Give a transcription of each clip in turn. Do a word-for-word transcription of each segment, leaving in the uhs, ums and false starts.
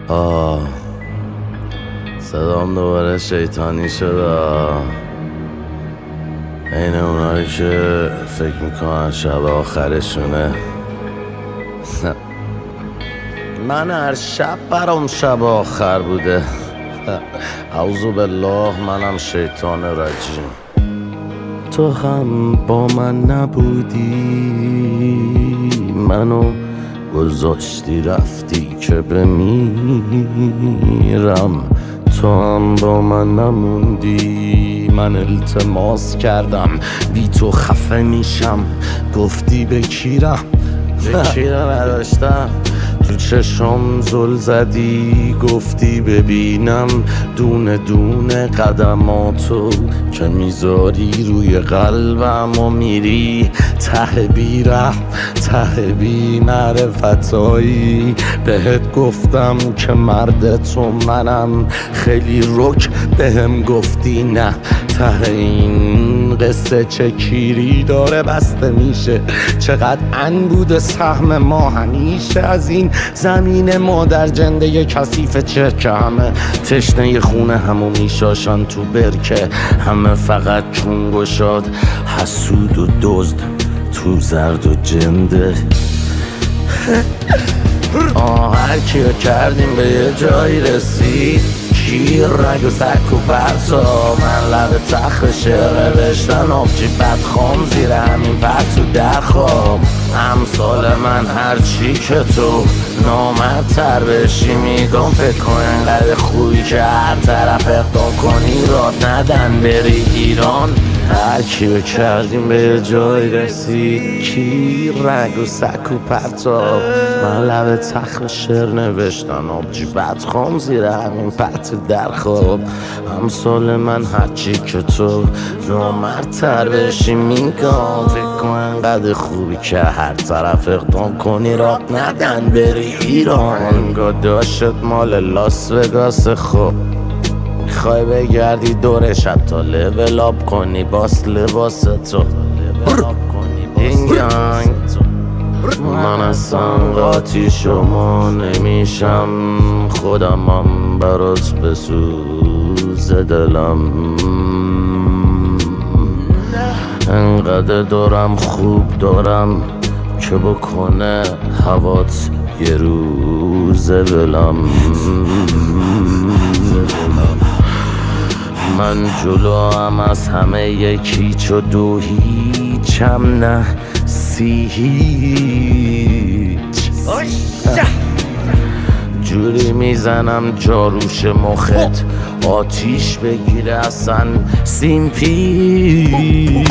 آه صدام دوباره شیطانی شده. این اونایی که فکر میکنن شب آخرشونه. من هر شب برام شب آخر بوده. اعوذ بالله، منم شیطان رجیم. تو هم با من نبودی، منو گذاشتی رفتی که بمیرم. تو هم با من نموندی، من التماس کردم بی تو خفه میشم. گفتی بکیرم بکیرم نداشتم. تو چشم زل زدی، گفتی ببینم دونه دونه قدماتو که میذاری روی قلبم و میری ته بیرم ته بی معرفتایی. بهت گفتم که مرد تو منم، خیلی رک بهم گفتی نه. ته این قصه چه کیری داره بسته میشه، چقدر ان بوده سهم ما همیشه از این زمین ما در جنده کثیف چرکه. همه تشنه خونه همو میشاشن تو برکه، همه فقط چون گشاد حسود و دزد تو زرد و جنده. آه هر کیو کردیم به یه جایی رسید، کیر رگ و سک و پرتا. من لب تخت شعر نوشتن آبجی بدخوام زیر همین پرت تو در خواب. امثال من هرچی که تو نامردتر بشی میگم فکر کن انقدر خوبی که هر طرف اقدام کنی راد ندن بری ایران. هر کیو کردیم به یه جای رسید، کی رگ و سک و پرتاب. من لب تخت شعر نوشتن آبجی بدخوام زیر همین پرت در خواب. امثال من هرچی که تو نامردتر بشی میگم فکر کن انقدر خوبی که هر طرف اقدام کنی راه ندن بری ایران. انگاه داشت مال لاس وگاس. خوب میخوای بگردی دورش حتی لیول آپ کنی باس لباس تو. این گنگ من اصلا قاطی شما نمیشم، خودمم برات بسوز دلم. انقدر دارم خوب دارم که بکنه هوات یه روز بلم. من جلو هم از همه یکی چو دو هیچم نه سی هیچ. جوری میزنم جاروش مخت آتیش بگیره اصلا سیم پیچ.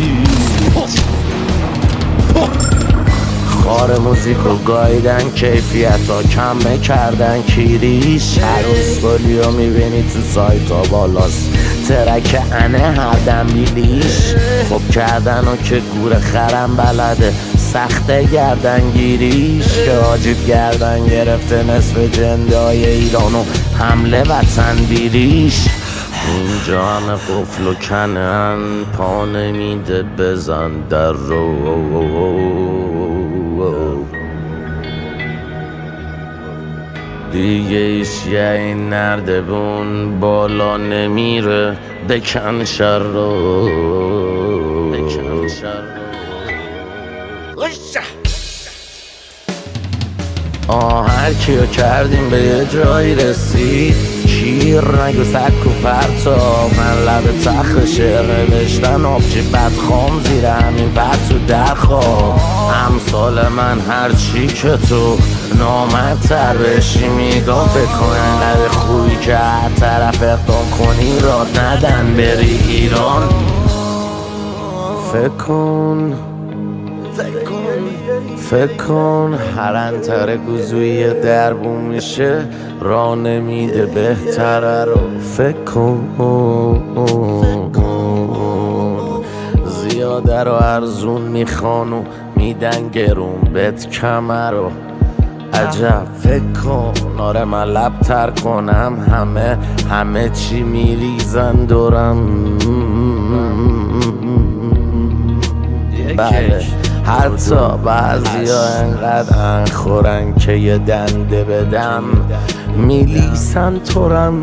خار موزیکو گایدن کیفیت ها کمه کردن کیریش. عروس گلیو میبینی تو سایت ها بالاست ترک انه هر دنبیلیش. خب کردن و که گور خرم بلده سخته گردن گیریش. که عاجب گردن گرفته نصف جنده های ایران و حمله وطن بیریش. اینجا همه قفل و کنن پا نمیده بزن در رو. دیگه ایش یه این نردبون بالا نمیره بکن شر رو. بکن شر رو. آه هر کیو کردیم به یه جایی رسید، کیر رگ و سک و پرتا. من لب تخت شعر نوشتن آبجی بدخوام زیر همین پرت تو در خواب. امثال من هرچی که تو نامردتر بشی میگم فکر کن انقدر خوبی که هر طرف اقدام کنی راد ندن بری ایران. فکر کن فکر کن هر انتر گوزوی دربون میشه را نمیده بهتره رو. فکر کن زیاده رو ارزون میخوان و میدن گرون بهت کمه رو. عجب فکر کن آره من لب تر کنم همه همه چی میریزن دورم. بله حتی بعضی ها انقدر خورن که یه دنده بدم میلیسن تورم.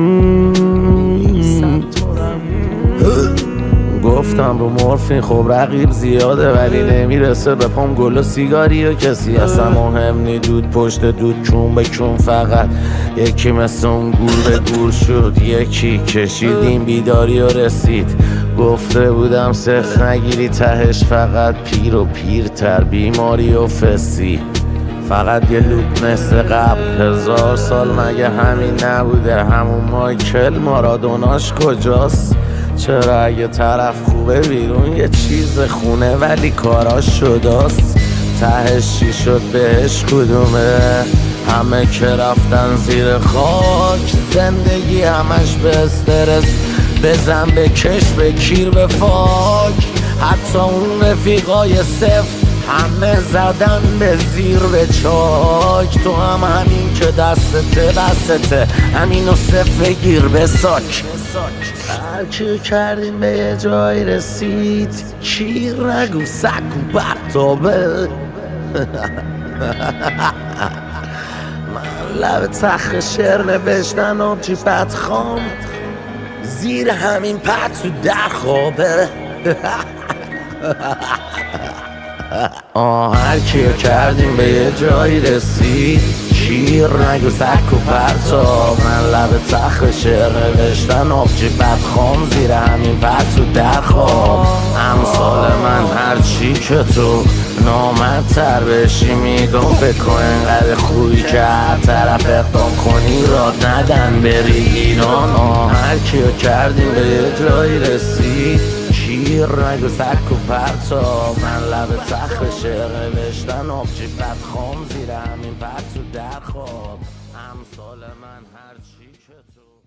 گفتم رو مورفین خب رقیب زیاده ولی نمیرسه به پام گل و سیگاری و کسی اصلا مهم نی. دود پشت دود چون به چون فقط یکی مثل اون گور به گور شد، یکی کشیدیم بیداری و رسید. گفته بودم سخت نگیری تهش فقط پیر و پیرتر بیماری و فسی. فقط یه لوپ مثل قبل هزار سال مگه همین نبوده؟ همون مایکل مارادوناش کجاست؟ چرا اگه طرف خوبه بیرون یه چیز خونه ولی کاراش شداست؟ تهش چی شد بهش کدومه؟ همه که رفتن زیر خاک، زندگی همش به استرس، بزن به کش به کیر به فاک. حتی اون رفیقای سفت همه زدن به زیر به چاک. تو هم همین که دستته بسته همینو صفر گیر به ساک. هرچی کردیم به یه جای رسید، کیر نگو سکو برتابه. من لب تخت شعر نوشتن آبجی بدخام، زیر همین پت تو در خوابه. آه هرکی کردیم به یه جایی رسید، کیر نگو سک و پرتاب. من لب تخت شعر نوشتن آبجی بدخام، زیر همین پت تو در خواب. امثال من هرچی که تو نامدتر بشی میگم فکر کن انقدر خوبی که هر طرف اقدام کنی راد ندن بری ایران. آه هرکی کردیم به یه جایی رسید، کیر نگو سک و پرتاب. من لب تخت شعر نوشتن آبجی بدخام، زیر همین پت تو در خواب. امثال من هرچی که تو